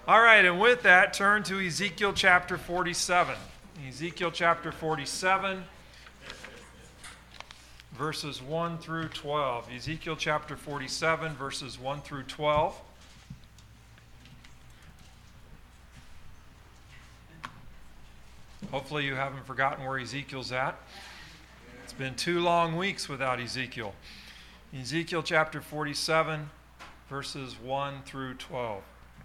All right, and with that, turn to Ezekiel chapter 47. Ezekiel chapter 47, verses 1 through 12. Ezekiel chapter 47, verses 1 through 12. Hopefully you haven't forgotten where Ezekiel's at. It's been 2 long weeks without Ezekiel. Ezekiel chapter 47, verses 1 through 12.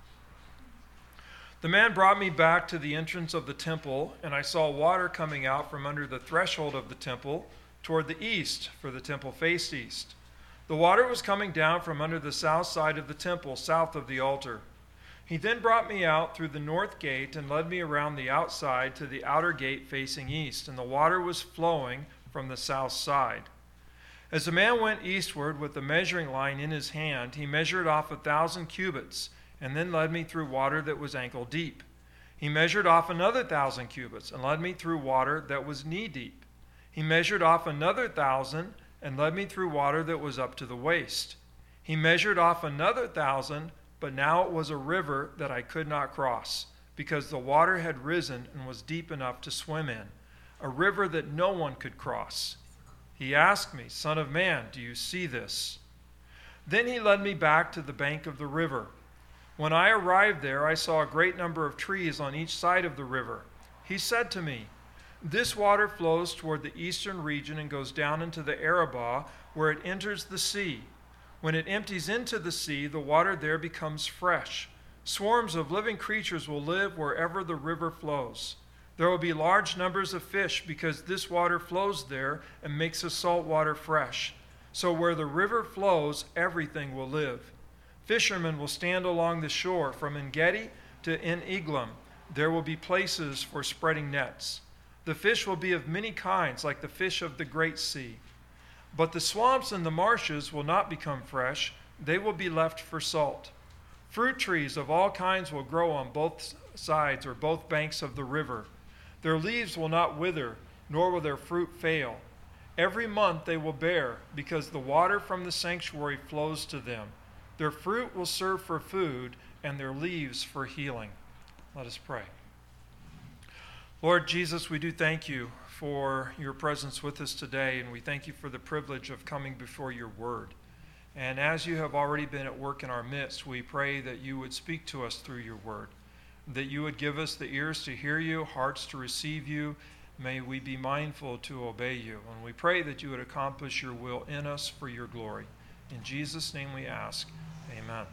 The man brought me back to the entrance of the temple, and I saw water coming out from under the threshold of the temple toward the east, for the temple faced east. The water was coming down from under the south side of the temple, south of the altar. He then brought me out through the north gate and led me around the outside to the outer gate facing east, and the water was flowing from the south side. As the man went eastward with the measuring line in his hand, he measured off 1,000 cubits, and then led me through water that was ankle deep. He measured off another 1,000 cubits, and led me through water that was knee deep. He measured off another 1,000, and led me through water that was up to the waist. He measured off another 1,000, but now it was a river that I could not cross, because the water had risen and was deep enough to swim in, a river that no one could cross. He asked me, "Son of man, do you see this?" Then he led me back to the bank of the river. When I arrived there, I saw a great number of trees on each side of the river. He said to me, "This water flows toward the eastern region and goes down into the Arabah, where it enters the sea. When it empties into the sea, the water there becomes fresh. Swarms of living creatures will live wherever the river flows. There will be large numbers of fish because this water flows there and makes the salt water fresh. So where the river flows, everything will live. Fishermen will stand along the shore from En-Gedi to En-Eglaim. There will be places for spreading nets. The fish will be of many kinds, like the fish of the great sea. But the swamps and the marshes will not become fresh. They will be left for salt. Fruit trees of all kinds will grow on both sides or both banks of the river. Their leaves will not wither, nor will their fruit fail. Every month they will bear, because the water from the sanctuary flows to them. Their fruit will serve for food, and their leaves for healing." Let us pray. Lord Jesus, we do thank you for your presence with us today, and we thank you for the privilege of coming before your word. And as you have already been at work in our midst, we pray that you would speak to us through your word, that you would give us the ears to hear you, hearts to receive you. May we be mindful to obey you. And we pray that you would accomplish your will in us for your glory. In Jesus' name we ask. Amen.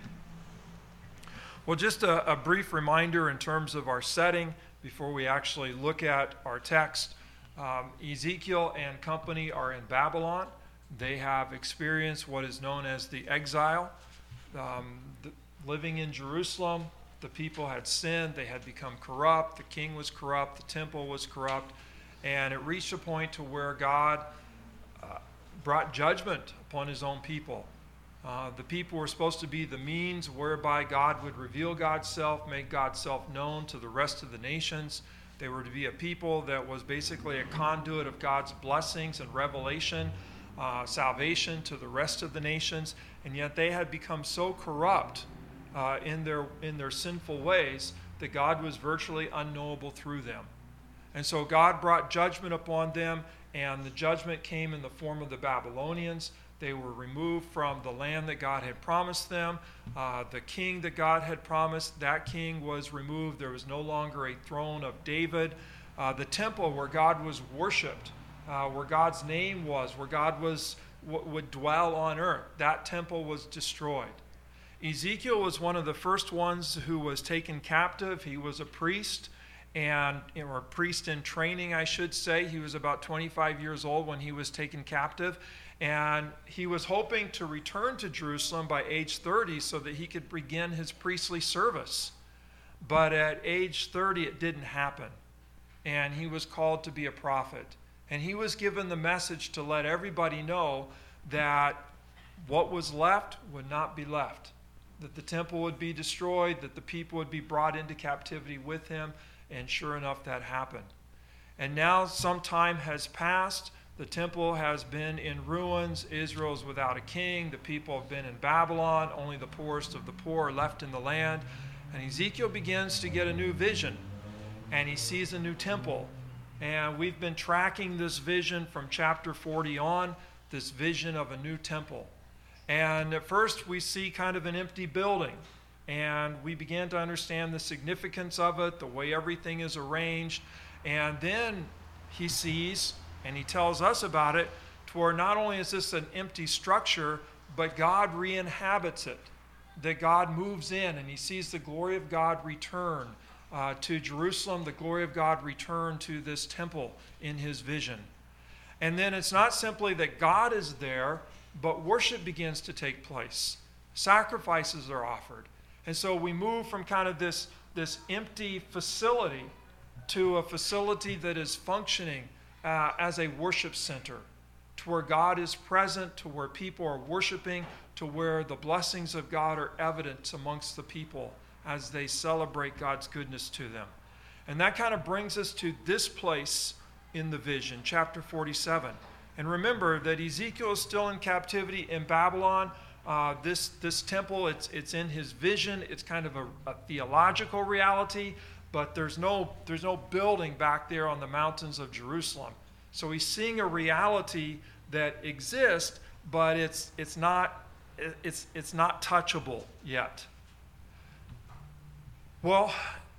Well, just a brief reminder in terms of our setting before we actually look at our text. Ezekiel and company are in Babylon. They have experienced what is known as the exile. Living in Jerusalem, the people had sinned. They had become corrupt. The king was corrupt. The temple was corrupt. And it reached a point to where God brought judgment upon his own people. The people were supposed to be the means whereby God would reveal God's self, make God's self known to the rest of the nations. They were to be a people that was basically a conduit of God's blessings and revelation, salvation to the rest of the nations. And yet they had become so corrupt in their sinful ways that God was virtually unknowable through them. And so God brought judgment upon them, and the judgment came in the form of the Babylonians. They were removed from the land that God had promised them. The king that God had promised, that king was removed. There was no longer a throne of David. The temple where God was worshipped, where God's name was, where God would dwell on earth, that temple was destroyed. Ezekiel was one of the first ones who was taken captive. He was a priest, or a priest in training, I should say. He was about 25 years old when he was taken captive. And he was hoping to return to Jerusalem by age 30 so that he could begin his priestly service. But at age 30, it didn't happen. And he was called to be a prophet. And he was given the message to let everybody know that what was left would not be left, that the temple would be destroyed, that the people would be brought into captivity with him. And sure enough, that happened. And now some time has passed. The temple has been in ruins. Israel is without a king. The people have been in Babylon. Only the poorest of the poor are left in the land. And Ezekiel begins to get a new vision, and he sees a new temple. And we've been tracking this vision from chapter 40 on, this vision of a new temple. And at first we see kind of an empty building, and we begin to understand the significance of it, the way everything is arranged. And then he sees, and he tells us about it, to where not only is this an empty structure, but God re-inhabits it, that God moves in, and he sees the glory of God return to Jerusalem, the glory of God return to this temple in his vision. And then it's not simply that God is there, but worship begins to take place. Sacrifices are offered. And so we move from kind of this empty facility to a facility that is functioning as a worship center, to where God is present, to where people are worshiping, to where the blessings of God are evident amongst the people as they celebrate God's goodness to them. And that kind of brings us to this place in the vision, chapter 47. And remember that Ezekiel is still in captivity in Babylon. This temple, it's in his vision. It's kind of a theological reality, but there's no building back there on the mountains of Jerusalem. So he's seeing a reality that exists, but it's not touchable yet. Well,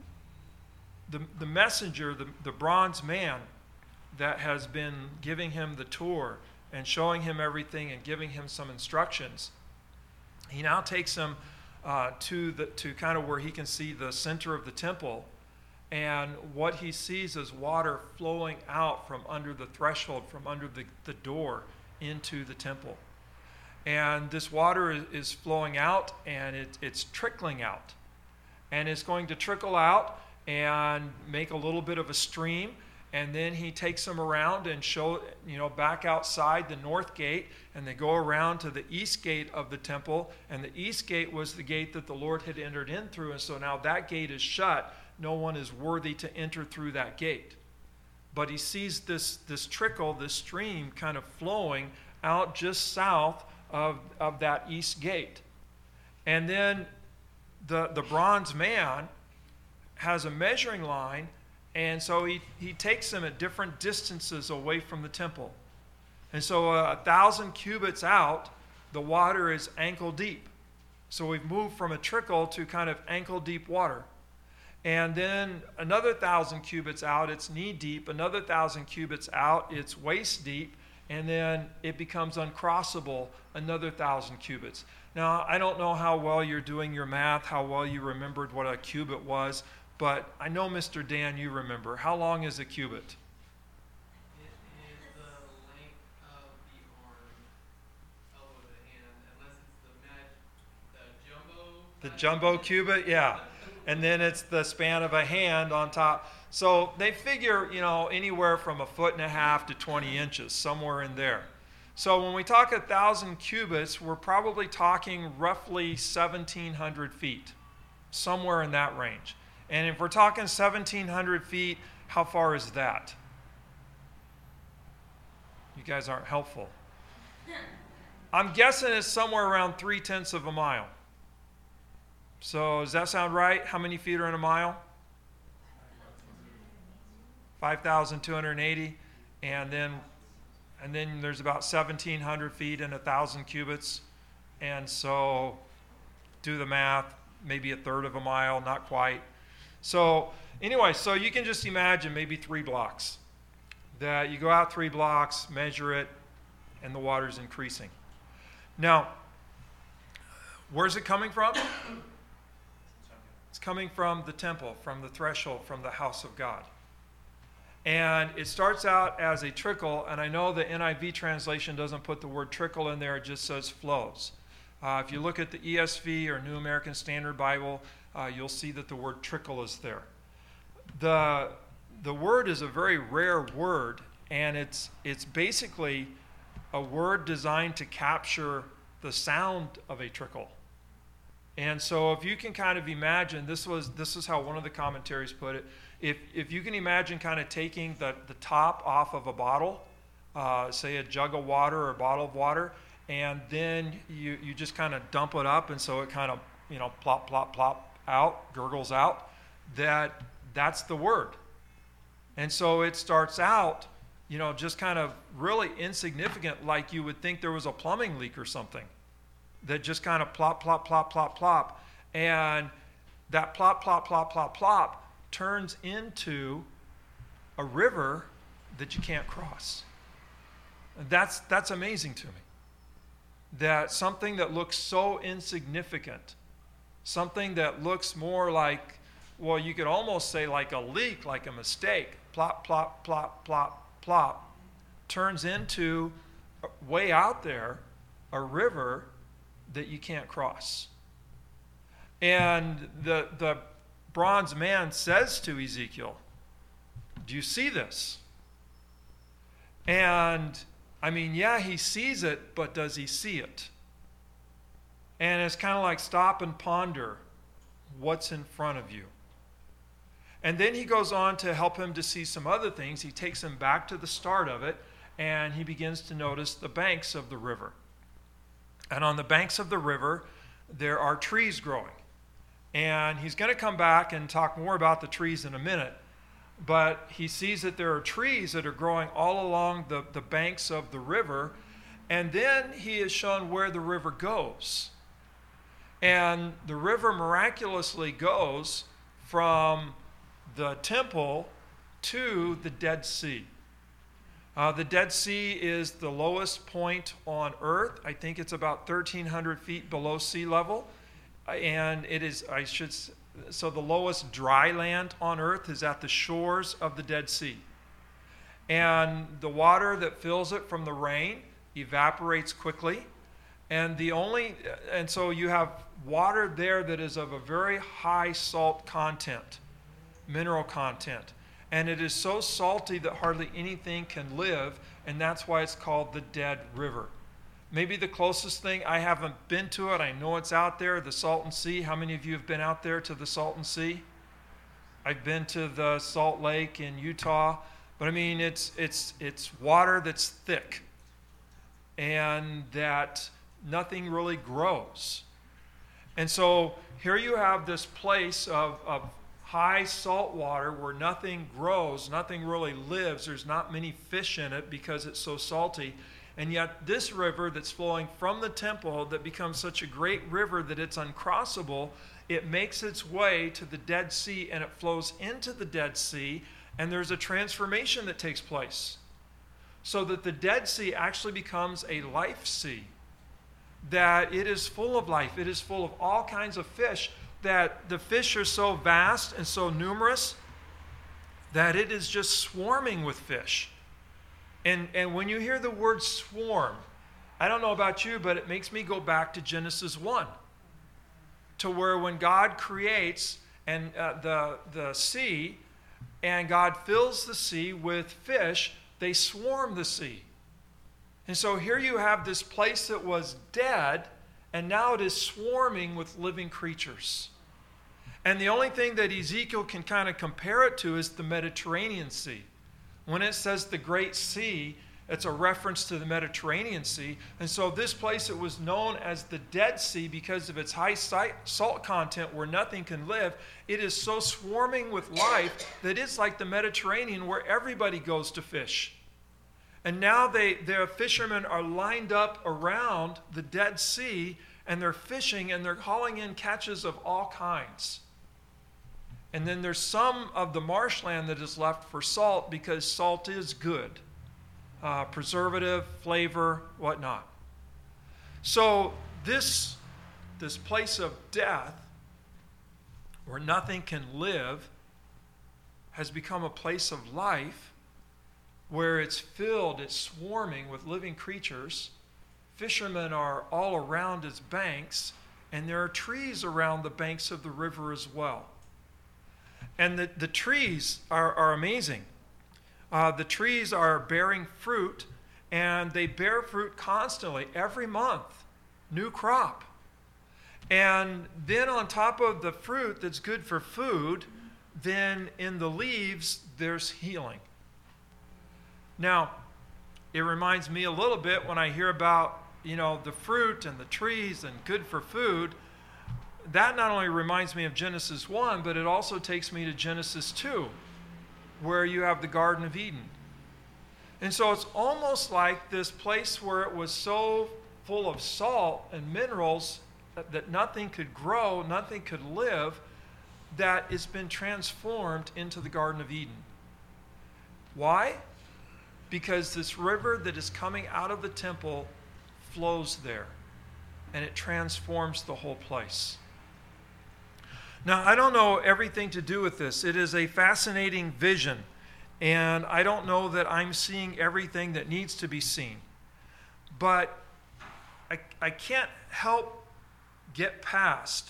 the messenger, the bronze man that has been giving him the tour and showing him everything and giving him some instructions, he now takes him to kind of where he can see the center of the temple. And what he sees is water flowing out from under the threshold, from under the door into the temple. And this water is flowing out, and it's trickling out. And it's going to trickle out and make a little bit of a stream. And then he takes them around and back outside the north gate, and they go around to the east gate of the temple. And the east gate was the gate that the Lord had entered in through. And so now that gate is shut. No one is worthy to enter through that gate. But he sees this trickle, this stream kind of flowing out just south of that east gate. And then the bronze man has a measuring line, and so he takes them at different distances away from the temple. And so 1,000 cubits out, the water is ankle deep. So we've moved from a trickle to kind of ankle deep water. And then another 1,000 cubits out, it's knee deep. Another 1,000 cubits out, it's waist deep. And then it becomes uncrossable, another 1,000 cubits. Now, I don't know how well you're doing your math, how well you remembered what a cubit was, but I know, Mr. Dan, you remember. How long is a cubit? It is the length of the arm, elbow to the hand, unless it's the jumbo cubit, yeah. And then it's the span of a hand on top. So they figure, anywhere from 1.5 to 20 inches, somewhere in there. So when we talk 1,000 cubits, we're probably talking roughly 1,700 feet, somewhere in that range. And if we're talking 1,700 feet, how far is that? You guys aren't helpful. I'm guessing it's somewhere around 0.3 of a mile. So does that sound right? How many feet are in a mile? 5,280. And then there's about 1,700 feet in 1,000 cubits. And so do the math, maybe 1/3 of a mile, not quite. So anyway, so you can just imagine maybe 3 blocks. That you go out 3 blocks, measure it, and the water's increasing. Now, where's it coming from? It's coming from the temple, from the threshold, from the house of God. And it starts out as a trickle, and I know the NIV translation doesn't put the word trickle in there, it just says flows. If you look at the ESV or New American Standard Bible, you'll see that the word trickle is there. The word is a very rare word, and it's basically a word designed to capture the sound of a trickle. And so if you can kind of imagine, this is how one of the commentaries put it, if you can imagine kind of taking the top off of a bottle, say a jug of water or a bottle of water, and then you just kind of dump it up, and so it kind of, plop, plop, plop, out, gurgles out, that's the word. And so it starts out, just kind of really insignificant, like you would think there was a plumbing leak or something, that just kind of plop, plop, plop, plop, plop. And that plop, plop, plop, plop, plop turns into a river that you can't cross. That's amazing to me. That something that looks so insignificant, something that looks more like, well, you could almost say like a leak, like a mistake, plop, plop, plop, plop, plop, turns into, way out there, a river that you can't cross. And the bronze man says to Ezekiel, do you see this? And yeah, he sees it, but does he see it? And it's kind of like stop and ponder what's in front of you. And then he goes on to help him to see some other things. He takes him back to the start of it, and he begins to notice the banks of the river. And on the banks of the river, there are trees growing. And he's going to come back and talk more about the trees in a minute. But he sees that there are trees that are growing all along the banks of the river. And then he is shown where the river goes. And the river miraculously goes from the temple to the Dead Sea. The Dead Sea is the lowest point on earth. I think it's about 1,300 feet below sea level. And it is, so the lowest dry land on earth is at the shores of the Dead Sea. And the water that fills it from the rain evaporates quickly. And so you have water there that is of a very high salt content, mineral content. And it is so salty that hardly anything can live, and that's why it's called the Dead River. Maybe the closest thing, I haven't been to it, I know it's out there, the Salton Sea. How many of you have been out there to the Salton Sea? I've been to the Salt Lake in Utah, but it's water that's thick and that nothing really grows. And so here you have this place of high salt water where nothing grows, nothing really lives, there's not many fish in it because it's so salty. And yet this river that's flowing from the temple that becomes such a great river that it's uncrossable, it makes its way to the Dead Sea and it flows into the Dead Sea, and there's a transformation that takes place. So that the Dead Sea actually becomes a life sea. That it is full of life. It is full of all kinds of fish. That the fish are so vast and so numerous that it is just swarming with fish. And when you hear the word swarm, I don't know about you, but it makes me go back to Genesis 1, to where when God creates and the sea, and God fills the sea with fish, they swarm the sea. And so here you have this place that was dead, and now it is swarming with living creatures. And the only thing that Ezekiel can kind of compare it to is the Mediterranean Sea. When it says the Great Sea, it's a reference to the Mediterranean Sea. And so this place, it was known as the Dead Sea because of its high salt content where nothing can live. It is so swarming with life that it's like the Mediterranean where everybody goes to fish. And now their fishermen are lined up around the Dead Sea, and they're fishing, and they're hauling in catches of all kinds. And then there's some of the marshland that is left for salt because salt is good. Preservative, flavor, whatnot. So this place of death where nothing can live has become a place of life where it's filled, it's swarming with living creatures. Fishermen are all around its banks, and there are trees around the banks of the river as well. And the trees are amazing. The trees are bearing fruit, and they bear fruit constantly, every month, new crop. And then on top of the fruit that's good for food, then in the leaves, there's healing. Now, it reminds me a little bit when I hear about, the fruit and the trees and good for food. that not only reminds me of Genesis 1, but it also takes me to Genesis 2, where you have the Garden of Eden. And so it's almost like this place where it was so full of salt and minerals that nothing could grow, nothing could live, that it's been transformed into the Garden of Eden. Why? Because this river that is coming out of the temple flows there, and it transforms the whole place. Now, I don't know everything to do with this. It is a fascinating vision, and I don't know that I'm seeing everything that needs to be seen. But I can't help get past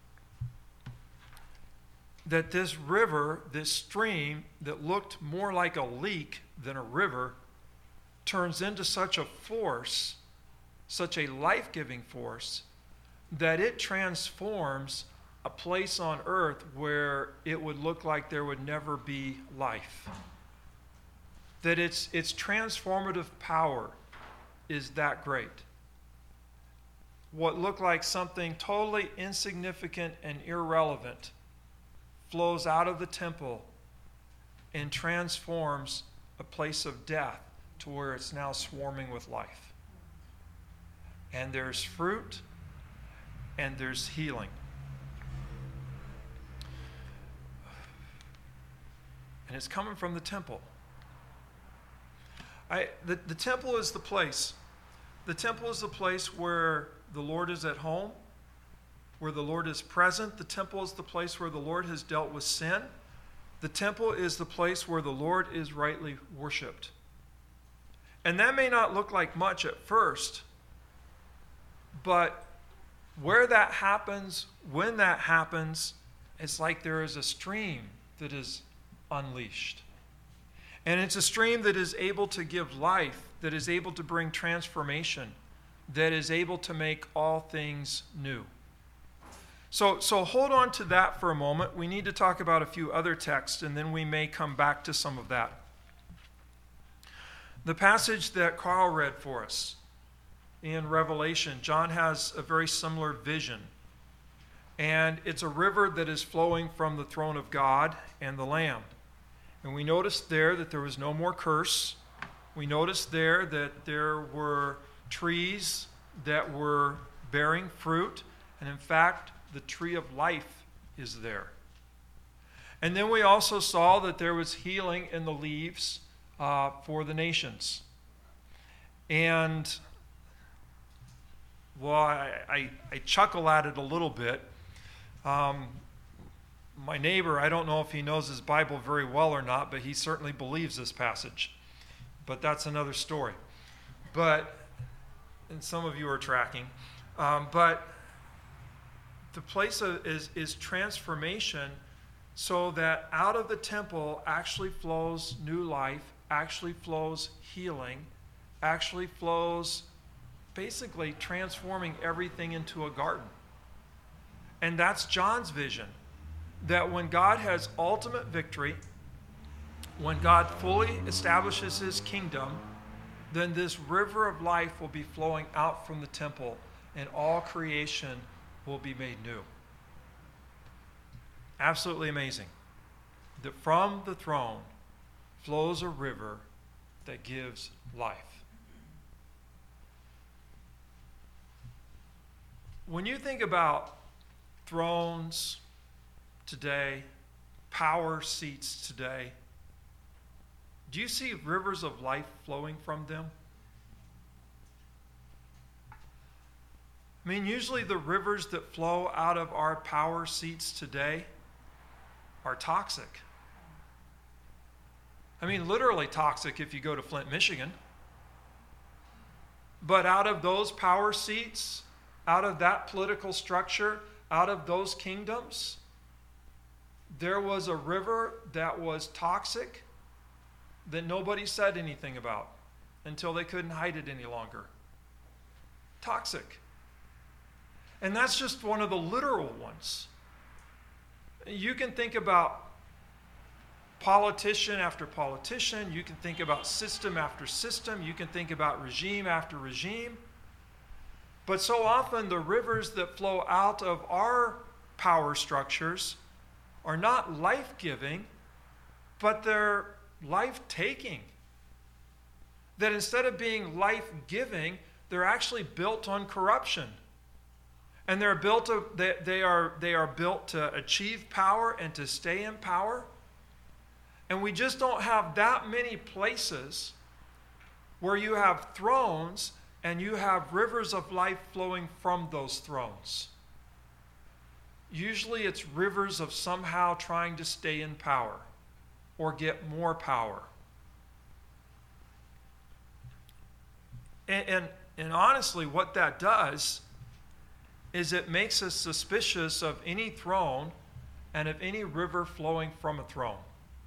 that this river, this stream that looked more like a leak than a river, turns into such a force, such a life-giving force, that it transforms a place on earth where it would look like there would never be life. That its transformative power is that great. What looked like something totally insignificant and irrelevant flows out of the temple and transforms a place of death to where it's now swarming with life. And there's fruit and there's healing. And it's coming from the temple. The temple is the place. The temple is the place where the Lord is at home, where the Lord is present. The temple is the place where the Lord has dealt with sin. The temple is the place where the Lord is rightly worshiped. And that may not look like much at first, but where that happens, when that happens, it's like there is a stream that is unleashed. And it's a stream that is able to give life, that is able to bring transformation, that is able to make all things new. So hold on to that for a moment. We need to talk about a few other texts, and then we may come back to some of that. The passage that Carl read for us in Revelation, John has a very similar vision. And it's a river that is flowing from the throne of God and the Lamb. And we noticed there that there was no more curse. We noticed there that there were trees that were bearing fruit. And in fact, the tree of life is there. And then we also saw that there was healing in the leaves for the nations. And, well, I chuckle at it a little bit. My neighbor, I don't know if he knows his Bible very well or not, but he certainly believes this passage. But that's another story. And some of you are tracking. But the place is transformation, so that out of the temple actually flows new life, actually flows healing, actually flows basically transforming everything into a garden. And that's John's vision, that when God has ultimate victory, when God fully establishes his kingdom, then this river of life will be flowing out from the temple, and all creation will be made new. Absolutely amazing. That from the throne flows a river that gives life. When you think about thrones today, power seats today, do you see rivers of life flowing from them? I mean, usually the rivers that flow out of our power seats today are toxic. I mean, literally toxic if you go to Flint, Michigan. But out of those power seats, out of that political structure, out of those kingdoms, there was a river that was toxic that nobody said anything about until they couldn't hide it any longer. Toxic. And that's just one of the literal ones. You can think about politician after politician. You can think about system after system. You can think about regime after regime. But so often the rivers that flow out of our power structures are not life-giving, but they're life-taking. That instead of being life-giving, they're actually built on corruption. And they are built to achieve power and to stay in power. And we just don't have that many places where you have thrones and you have rivers of life flowing from those thrones. Usually it's rivers of somehow trying to stay in power or get more power. And honestly, what that does is it makes us suspicious of any throne and of any river flowing from a throne.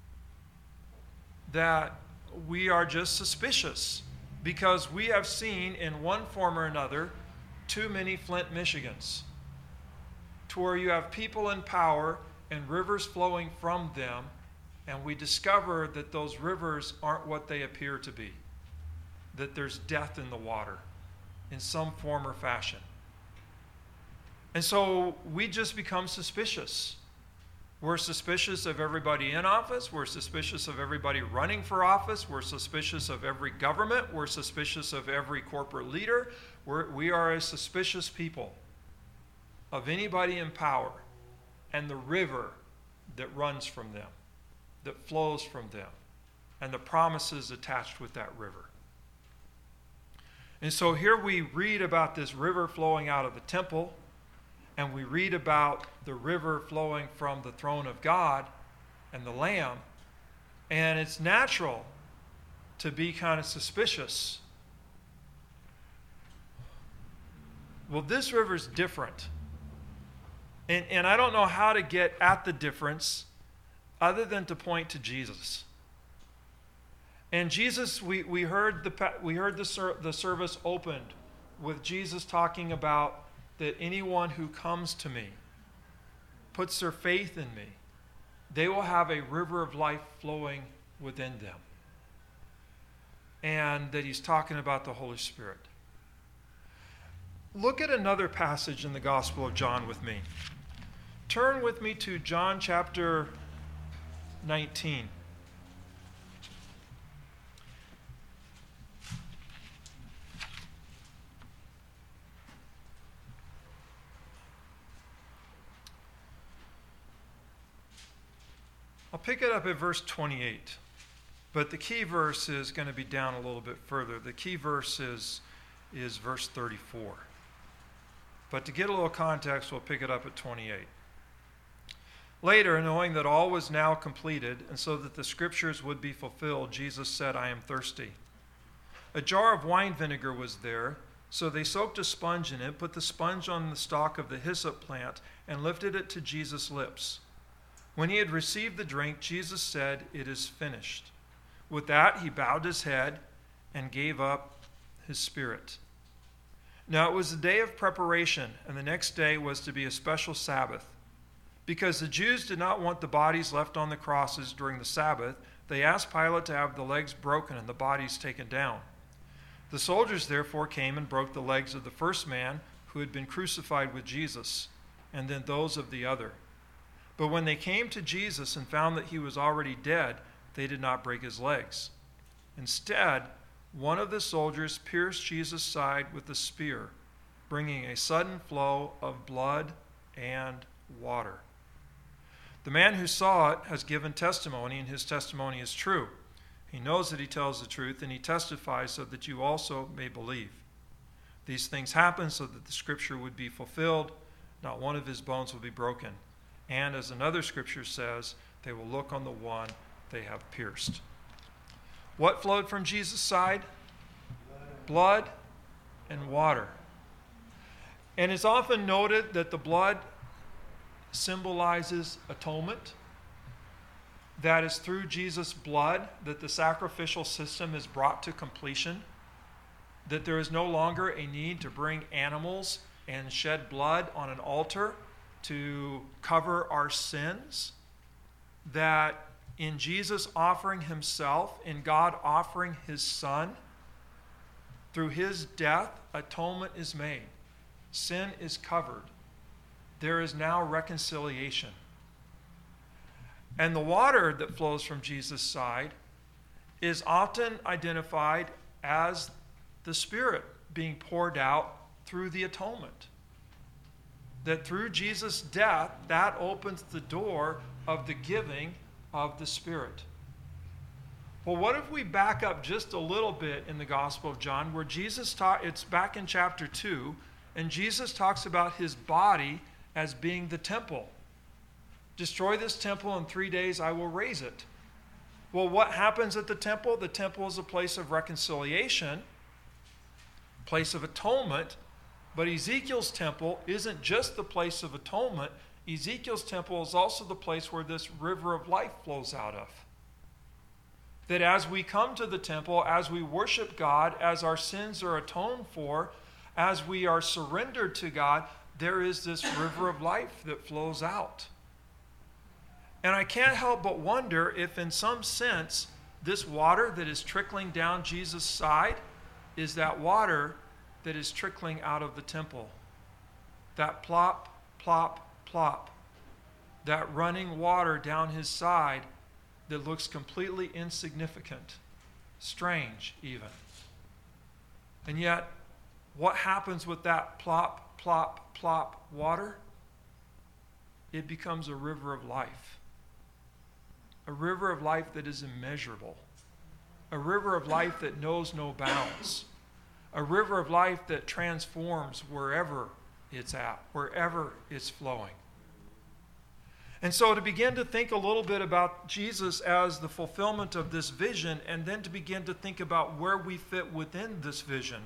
That we are just suspicious because we have seen in one form or another too many Flint, Michigans, to where you have people in power and rivers flowing from them, and we discover that those rivers aren't what they appear to be, that there's death in the water in some form or fashion. And so we just become suspicious. We're suspicious of everybody in office. We're suspicious of everybody running for office. We're suspicious of every government. We're suspicious of every corporate leader. We are a suspicious people of anybody in power and the river that runs from them, that flows from them, and the promises attached with that river. And so here we read about this river flowing out of the temple, and we read about the river flowing from the throne of God and the Lamb, and it's natural to be kind of suspicious. Well, this river's different. And I don't know how to get at the difference other than to point to Jesus. And Jesus, we heard the service opened with Jesus talking about that anyone who comes to me, puts their faith in me, they will have a river of life flowing within them. And that he's talking about the Holy Spirit. Look at another passage in the Gospel of John with me. Turn with me to John chapter 19. I'll pick it up at verse 28, but the key verse is going to be down a little bit further. The key verse is verse 34. But to get a little context, we'll pick it up at 28. Later, knowing that all was now completed, and so that the scriptures would be fulfilled, Jesus said, "I am thirsty." A jar of wine vinegar was there, so they soaked a sponge in it, put the sponge on the stalk of the hyssop plant, and lifted it to Jesus' lips. When he had received the drink, Jesus said, "It is finished." With that, he bowed his head and gave up his spirit. Now it was the day of preparation, and the next day was to be a special Sabbath. Because the Jews did not want the bodies left on the crosses during the Sabbath, they asked Pilate to have the legs broken and the bodies taken down. The soldiers therefore came and broke the legs of the first man who had been crucified with Jesus, and then those of the other. But when they came to Jesus and found that he was already dead, they did not break his legs. Instead, one of the soldiers pierced Jesus' side with a spear, bringing a sudden flow of blood and water. The man who saw it has given testimony, and his testimony is true. He knows that he tells the truth, and he testifies so that you also may believe. These things happened so that the scripture would be fulfilled. Not one of his bones will be broken. And as another scripture says, they will look on the one they have pierced. What flowed from Jesus' side? Blood and water. And it's often noted that the blood symbolizes atonement. That is through Jesus' blood that the sacrificial system is brought to completion. That there is no longer a need to bring animals and shed blood on an altar to cover our sins. That in Jesus offering himself, in God offering his Son, through his death, atonement is made. Sin is covered. there is now reconciliation. And the water that flows from Jesus' side is often identified as the Spirit being poured out through the atonement. That through Jesus' death, that opens the door of the giving of the Spirit. Well, what if we back up just a little bit in the Gospel of John, where Jesus taught, it's back in chapter 2, and Jesus talks about his body as being the temple. Destroy this temple, in 3 days I will raise it. Well, what happens at the temple? The temple is a place of reconciliation, place of atonement, but Ezekiel's temple isn't just the place of atonement. Ezekiel's temple is also the place where this river of life flows out of. That as we come to the temple, as we worship God, as our sins are atoned for, as we are surrendered to God, there is this river of life that flows out. And I can't help but wonder if in some sense this water that is trickling down Jesus' side is that water that is trickling out of the temple. That plop, plop, plop. That running water down his side that looks completely insignificant, strange even. And yet, what happens with that plop, plop, plop water? It becomes a river of life. A river of life that is immeasurable. A river of life that knows no bounds. A river of life that transforms wherever it's at, wherever it's flowing. And so to begin to think a little bit about Jesus as the fulfillment of this vision, and then to begin to think about where we fit within this vision.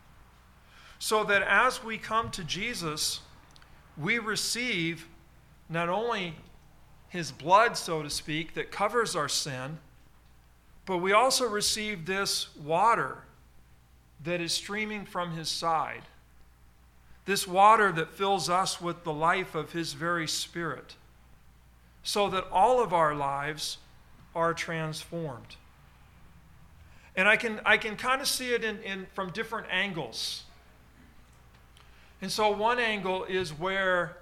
So that as we come to Jesus, we receive not only his blood, so to speak, that covers our sin, but we also receive this water that is streaming from his side. This water that fills us with the life of his very Spirit, so that all of our lives are transformed. And I can kind of see it from different angles. And so one angle is where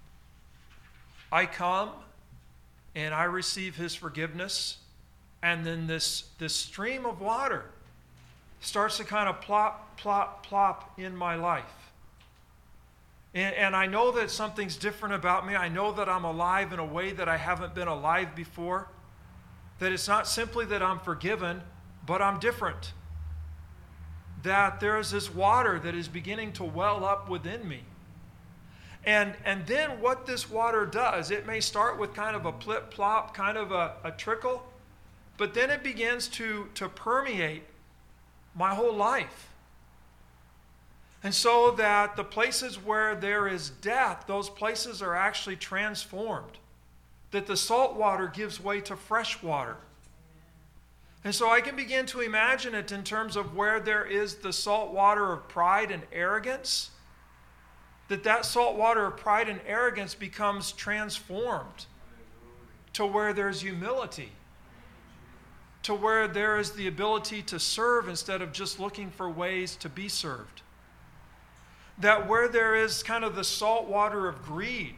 I come and I receive his forgiveness, and then this stream of water starts to kind of plop, plop, plop in my life. And I know that something's different about me. I know that I'm alive in a way that I haven't been alive before. That it's not simply that I'm forgiven, but I'm different. That there is this water that is beginning to well up within me. And then what this water does, it may start with kind of a plip-plop, kind of a trickle, but then it begins to permeate my whole life. And so that the places where there is death, those places are actually transformed. That the salt water gives way to fresh water. And so I can begin to imagine it in terms of where there is the salt water of pride and arrogance. That salt water of pride and arrogance becomes transformed to where there's humility. To where there is the ability to serve instead of just looking for ways to be served. That where there is kind of the salt water of greed,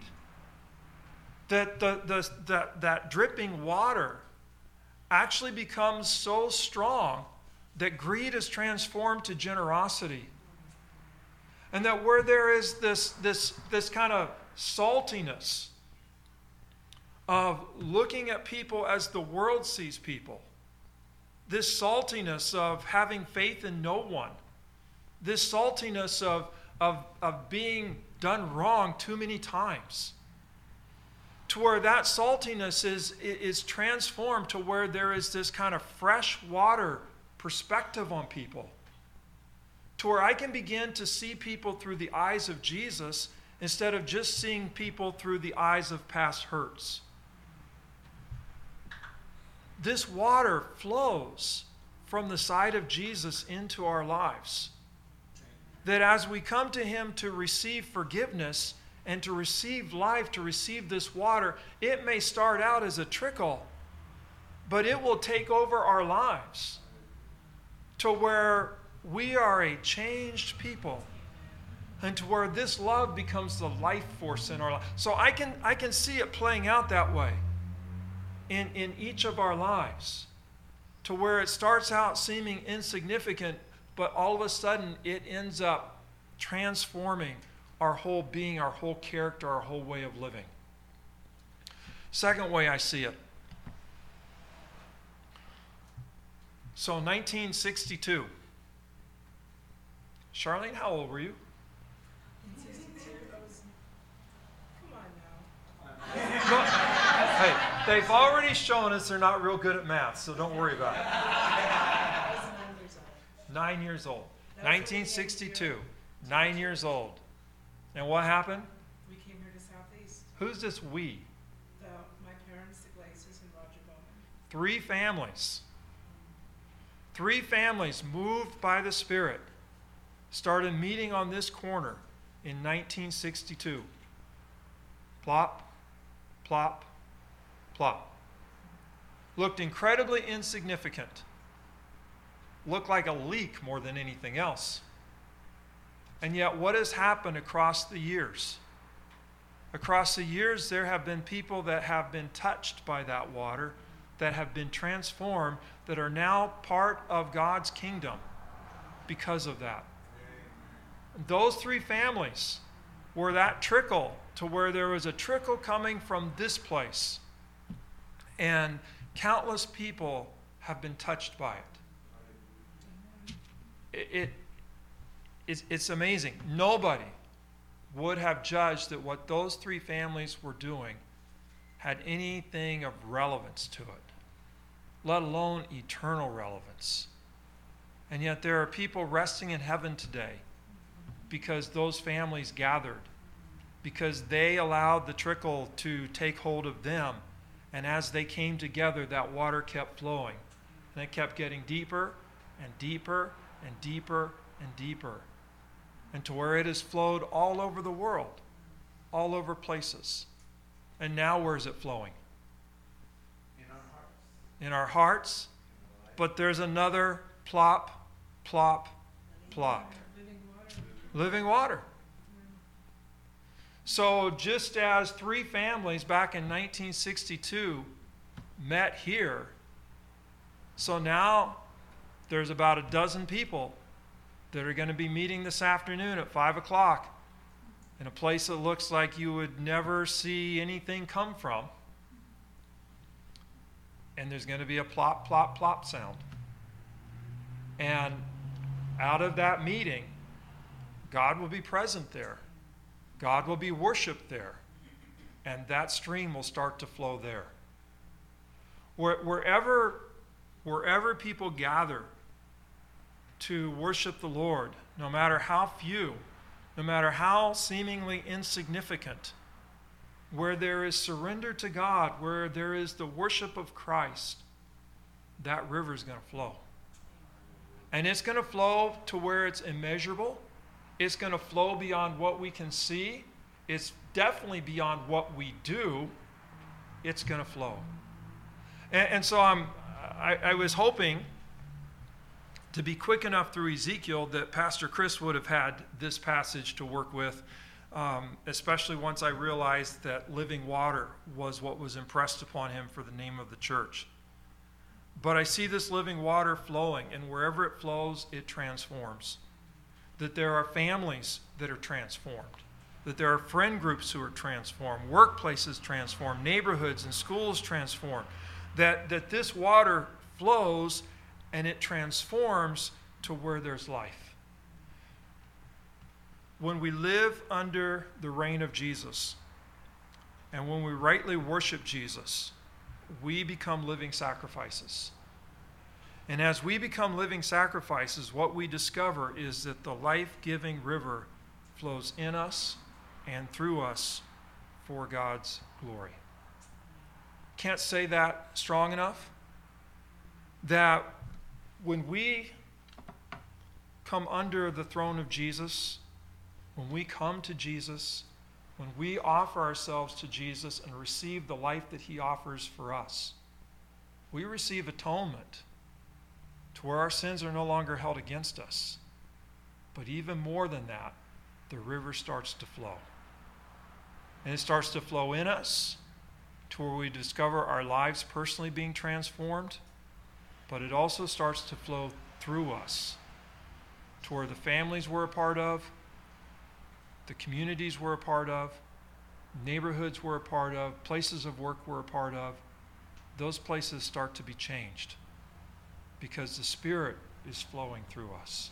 that dripping water actually becomes so strong that greed is transformed to generosity. And that where there is this kind of saltiness of looking at people as the world sees people, this saltiness of having faith in no one, this saltiness of being done wrong too many times, to where that saltiness is transformed to where there is this kind of fresh water perspective on people, to where I can begin to see people through the eyes of Jesus instead of just seeing people through the eyes of past hurts. This water flows from the side of Jesus into our lives. That as we come to him to receive forgiveness and to receive life, to receive this water, it may start out as a trickle, but it will take over our lives to where we are a changed people and to where this love becomes the life force in our life. So I can see it playing out that way in each of our lives, to where it starts out seeming insignificant, but all of a sudden it ends up transforming our whole being, our whole character, our whole way of living. Second way I see it. So 1962. Charlene, how old were you? 62. Come on now. Hey, they've already shown us they're not real good at math, so don't worry about it. I was 9 years old. 9 years old. That was 1962. 9 years old. And what happened? We came here to Southeast. Who's this we? My parents, the Glazers, and Roger Bowman. 3 families. 3 families moved by the Spirit started meeting on this corner in 1962. Plop, plop, plop. Looked incredibly insignificant. Looked like a leak more than anything else. And yet, what has happened across the years? Across the years, there have been people that have been touched by that water, that have been transformed, that are now part of God's kingdom because of that. Those 3 families were that trickle, to where there was a trickle coming from this place. And countless people have been touched by it. It's amazing. Nobody would have judged that what those 3 families were doing had anything of relevance to it, let alone eternal relevance. And yet there are people resting in heaven today because those families gathered, because they allowed the trickle to take hold of them. And as they came together, that water kept flowing. And it kept getting deeper and deeper and deeper and deeper. And to where it has flowed all over the world, all over places. And now where is it flowing? In our hearts. In our hearts. But there's another plop, plop, plop. Living water. Living water. So just as 3 families back in 1962 met here, so now there's about a dozen people that are going to be meeting this afternoon at 5 o'clock in a place that looks like you would never see anything come from. And there's going to be a plop, plop, plop sound. And out of that meeting, God will be present there. God will be worshiped there. And that stream will start to flow there. Wherever people gather to worship the Lord, no matter how few, no matter how seemingly insignificant, where there is surrender to God, where there is the worship of Christ, that river is going to flow. And it's going to flow to where it's immeasurable. It's going to flow beyond what we can see. It's definitely beyond what we do. It's going to flow. And so I was hoping to be quick enough through Ezekiel that Pastor Chris would have had this passage to work with, especially once I realized that living water was what was impressed upon him for the name of the church. But I see this living water flowing, and wherever it flows, it transforms. That there are families that are transformed. That there are friend groups who are transformed, workplaces transformed, neighborhoods and schools transformed. That this water flows and it transforms to where there's life. When we live under the reign of Jesus, and when we rightly worship Jesus, we become living sacrifices. And as we become living sacrifices, what we discover is that the life-giving river flows in us and through us for God's glory. Can't say that strong enough. That when we come under the throne of Jesus, when we come to Jesus, when we offer ourselves to Jesus and receive the life that he offers for us, we receive atonement to where our sins are no longer held against us. But even more than that, the river starts to flow. And it starts to flow in us to where we discover our lives personally being transformed, but it also starts to flow through us to where the families we're a part of, the communities we're a part of, neighborhoods we're a part of, places of work we're a part of, those places start to be changed because the Spirit is flowing through us.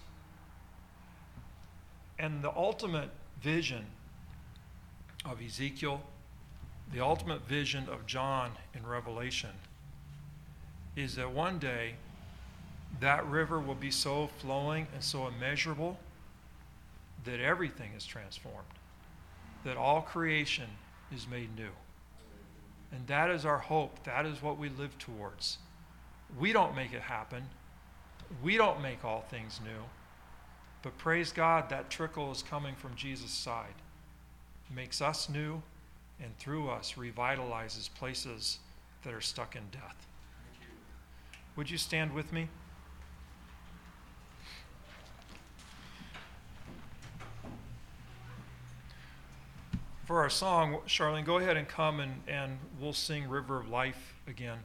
And the ultimate vision of Ezekiel, the ultimate vision of John in Revelation, is that one day that river will be so flowing and so immeasurable that everything is transformed, that all creation is made new. And that is our hope. That is what we live towards. We don't make it happen. We don't make all things new. But praise God, that trickle is coming from Jesus' side. It makes us new, and through us revitalizes places that are stuck in death. Would you stand with me? For our song, Charlene, go ahead and come and we'll sing River of Life again.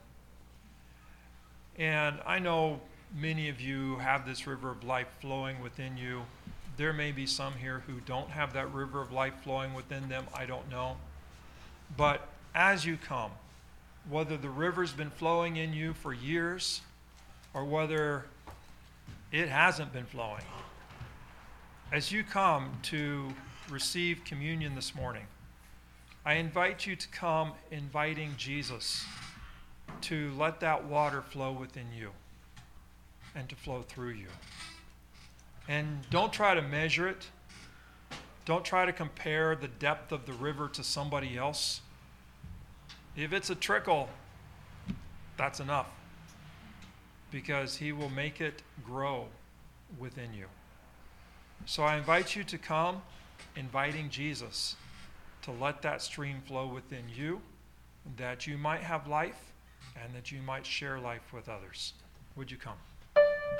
And I know many of you have this river of life flowing within you. There may be some here who don't have that river of life flowing within them. I don't know. But as you come, whether the river's been flowing in you for years or whether it hasn't been flowing, as you come to receive communion this morning, I invite you to come inviting Jesus to let that water flow within you and to flow through you. And don't try to measure it. Don't try to compare the depth of the river to somebody else. If it's a trickle, that's enough, because he will make it grow within you. So I invite you to come inviting Jesus to let that stream flow within you, that you might have life and that you might share life with others. Would you come?